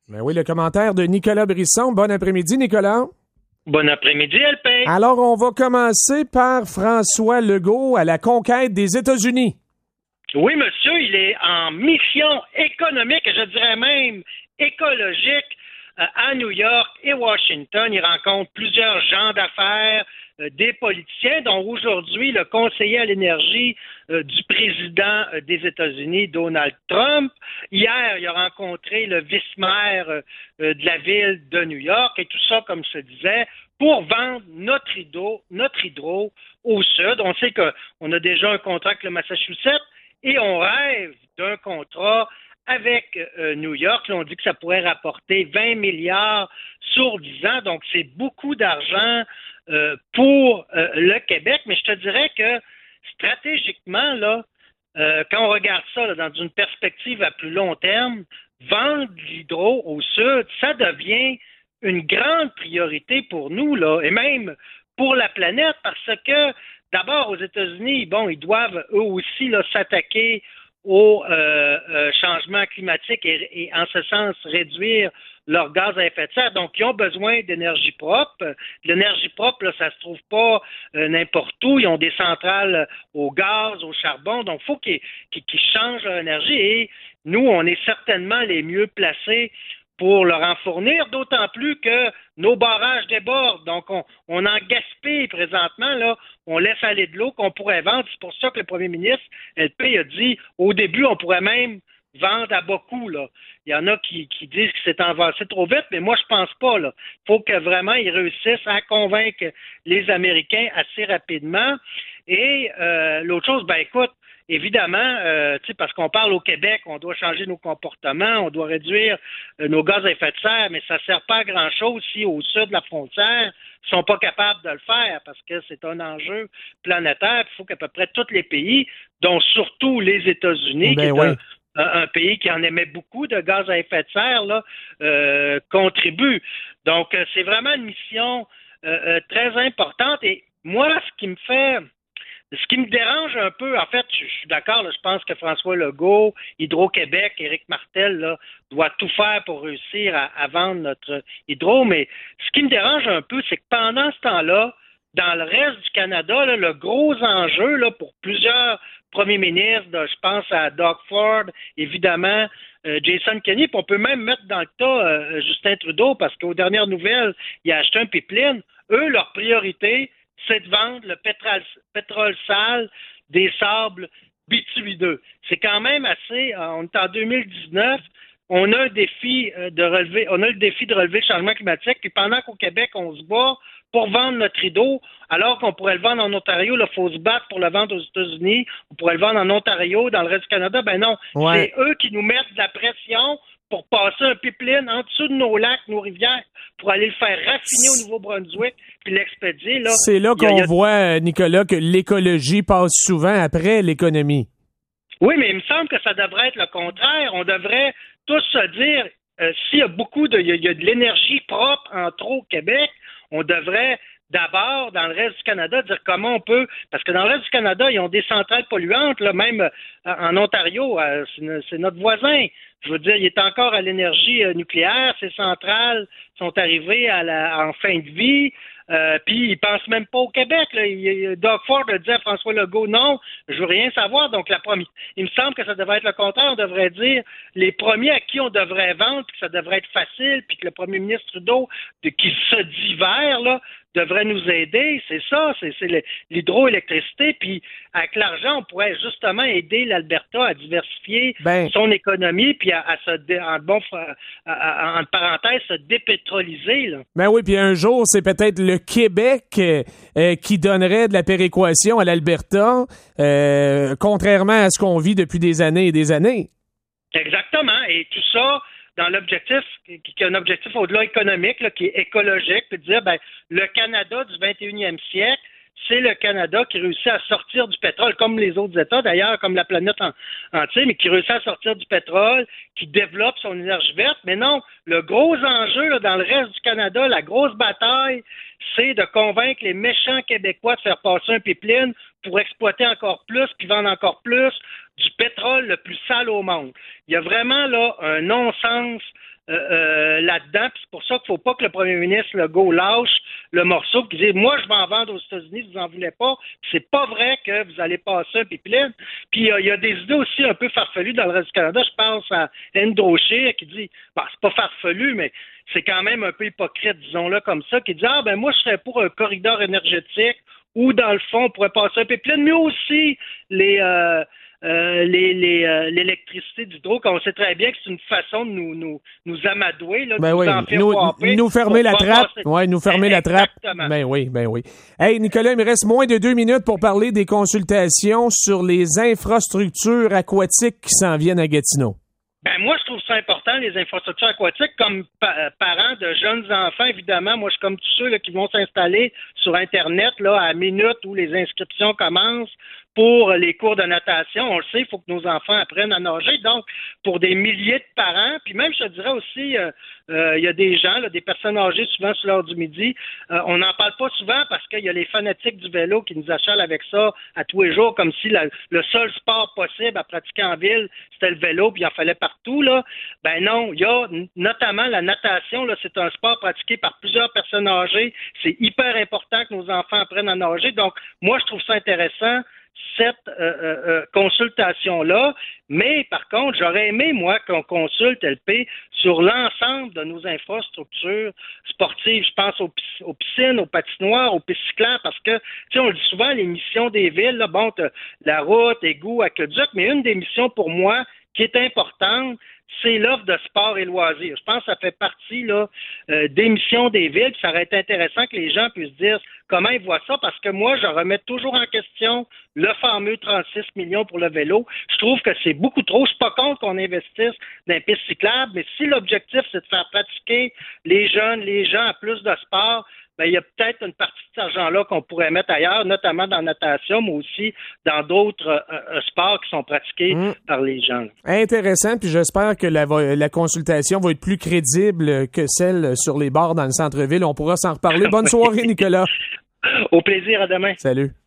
Ben oui, le commentaire de Nicolas Brisson. Bon après-midi, Nicolas. Bon après-midi, LP. Alors, on va commencer par François Legault à la conquête des États-Unis. Oui, monsieur, il est en mission économique, et je dirais même écologique, à New York et Washington. Il rencontre plusieurs gens d'affaires, des politiciens, dont aujourd'hui le conseiller à l'énergie du président des États-Unis, Donald Trump. Hier, il a rencontré le vice-maire de la ville de New York, et tout ça, comme je disais, pour vendre notre hydro au sud. On sait qu'on a déjà un contrat avec le Massachusetts et on rêve d'un contrat avec New York. Là, on dit que ça pourrait rapporter 20 milliards sur 10 ans, donc c'est beaucoup d'argent pour le Québec. Mais je te dirais que stratégiquement, là, quand on regarde ça là, dans une perspective à plus long terme, vendre l'hydro au sud, ça devient une grande priorité pour nous, là, et même pour la planète, parce que d'abord, aux États-Unis, bon, ils doivent eux aussi là, s'attaquer au changement climatique et en ce sens réduire leurs gaz à effet de serre. Donc, ils ont besoin d'énergie propre. L'énergie propre, là, ça se trouve pas n'importe où. Ils ont des centrales au gaz, au charbon. Donc, il faut qu'ils changent leur énergie. Et nous, on est certainement les mieux placés pour leur en fournir, d'autant plus que nos barrages débordent. Donc, on en gaspille présentement, là. On laisse aller de l'eau qu'on pourrait vendre. C'est pour ça que le premier ministre, LP, a dit, au début, on pourrait même vendre à beaucoup, là. Il y en a qui disent que c'est avancé trop vite, mais moi, je pense pas, là. Il faut que vraiment ils réussissent à convaincre les Américains assez rapidement. Et l'autre chose, ben écoute, évidemment, parce qu'on parle au Québec, on doit changer nos comportements, on doit réduire nos gaz à effet de serre, mais ça ne sert pas à grand-chose si au sud de la frontière, ils sont pas capables de le faire parce que c'est un enjeu planétaire. Il faut qu'à peu près tous les pays, dont surtout les États-Unis, qui est un pays qui en émet beaucoup de gaz à effet de serre, là, contribuent. Donc, c'est vraiment une mission très importante. Et moi, ce qui me dérange un peu, en fait, je suis d'accord, là, je pense que François Legault, Hydro-Québec, Éric Martel, là, doit tout faire pour réussir à vendre notre hydro, mais ce qui me dérange un peu, c'est que pendant ce temps-là, dans le reste du Canada, là, le gros enjeu là, pour plusieurs premiers ministres, là, je pense à Doug Ford, évidemment, Jason Kenney, puis on peut même mettre dans le tas Justin Trudeau, parce qu'aux dernières nouvelles, il a acheté un pipeline. Eux, leur priorité, c'est de vendre le pétrole sale des sables bitumineux. C'est quand même assez. On est en 2019. On a un défi de relever le changement climatique. Puis pendant qu'au Québec, on se bat pour vendre notre hydro, alors qu'on pourrait le vendre en Ontario, il faut se battre pour le vendre aux États-Unis. On pourrait le vendre en Ontario, dans le reste du Canada. Ben non, c'est eux qui nous mettent de la pression pour passer un pipeline en dessous de nos lacs, nos rivières, pour aller le faire raffiner au Nouveau-Brunswick puis l'expédier. Là, c'est là qu'on voit, Nicolas, que l'écologie passe souvent après l'économie. Oui, mais il me semble que ça devrait être le contraire. On devrait tous se dire, s'il y a il y a de l'énergie propre en trop au Québec, on devrait d'abord, dans le reste du Canada, dire comment on peut, parce que dans le reste du Canada, ils ont des centrales polluantes, là, même en Ontario, c'est notre voisin. Je veux dire, il est encore à l'énergie nucléaire, ces centrales sont arrivées en fin de vie, puis ils pensent même pas au Québec. Là. Doug Ford a dit à François Legault, non, je veux rien savoir. Donc, il me semble que ça devrait être le contraire. On devrait dire les premiers à qui on devrait vendre, puis que ça devrait être facile, puis que le premier ministre Trudeau, qui se dit vert, là, devrait nous aider. C'est ça, c'est l'hydroélectricité. Puis, avec l'argent, on pourrait justement aider l'Alberta à diversifier son économie, puis en parenthèse, se dépétroliser. Là. Ben oui, puis un jour, c'est peut-être le Québec qui donnerait de la péréquation à l'Alberta, contrairement à ce qu'on vit depuis des années et des années. Exactement. Et tout ça dans l'objectif, qui est un objectif au-delà économique, là, qui est écologique, puis de dire, le Canada du 21e siècle, c'est le Canada qui réussit à sortir du pétrole, comme les autres États d'ailleurs, comme la planète entière, mais qui réussit à sortir du pétrole, qui développe son énergie verte. Mais non, le gros enjeu là, dans le reste du Canada, la grosse bataille, c'est de convaincre les méchants Québécois de faire passer un pipeline pour exploiter encore plus, puis vendre encore plus du pétrole le plus sale au monde. Il y a vraiment là un non-sens là-dedans. Puis c'est pour ça qu'il faut pas que le premier ministre Legault lâche le morceau, qui dit moi je vais en vendre aux États-Unis, vous en voulez pas. Puis c'est pas vrai que vous allez passer un pipeline. Puis il y a des idées aussi un peu farfelues dans le reste du Canada. Je pense à Andrew Scheer qui dit c'est pas farfelu, mais c'est quand même un peu hypocrite, disons-le comme ça, qui dit moi je serais pour un corridor énergétique où dans le fond on pourrait passer un pipeline, mais aussi l'électricité d'hydro, qu'on sait très bien que c'est une façon de nous amadouer, là, nous fermer la trappe. Ouais, nous fermer la trappe. Ben oui. Hey, Nicolas, il me reste moins de 2 minutes pour parler des consultations sur les infrastructures aquatiques qui s'en viennent à Gatineau. Moi, je trouve ça important, les infrastructures aquatiques. Comme parents de jeunes enfants, évidemment, moi, je suis comme tous ceux là, qui vont s'installer sur Internet là, à la minute où les inscriptions commencent pour les cours de natation. On le sait, il faut que nos enfants apprennent à nager. Donc, pour des milliers de parents, puis même, je te dirais aussi, il y a des gens, là, des personnes âgées, souvent sur l'heure du midi. On n'en parle pas souvent parce qu'il y a les fanatiques du vélo qui nous achalent avec ça à tous les jours, comme si le seul sport possible à pratiquer en ville, c'était le vélo, puis il en fallait partout, là. Ben non, il y a notamment la natation, là, c'est un sport pratiqué par plusieurs personnes âgées. C'est hyper important que nos enfants apprennent à nager. Donc, moi, je trouve ça intéressant, cette consultation-là, mais par contre, j'aurais aimé, moi, qu'on consulte LP sur l'ensemble de nos infrastructures sportives. Je pense aux piscines, aux patinoires, aux pistes cyclables, parce que, tu sais, on le dit souvent, les missions des villes, là, bon, la route, égouts, aqueduc, mais une des missions pour moi qui est importante, c'est l'offre de sport et loisirs. Je pense que ça fait partie là des missions des villes. Puis ça aurait été intéressant que les gens puissent dire comment ils voient ça, parce que moi, je remets toujours en question le fameux 36 millions pour le vélo. Je trouve que c'est beaucoup trop. Je suis pas contre qu'on investisse dans les pistes cyclables, mais si l'objectif, c'est de faire pratiquer les gens à plus de sport, il y a peut-être une partie de cet argent-là qu'on pourrait mettre ailleurs, notamment dans la natation, mais aussi dans d'autres sports qui sont pratiqués par les gens. Intéressant, puis j'espère que la consultation va être plus crédible que celle sur les bars dans le centre-ville. On pourra s'en reparler. Bonne soirée, Nicolas. Au plaisir, à demain. Salut.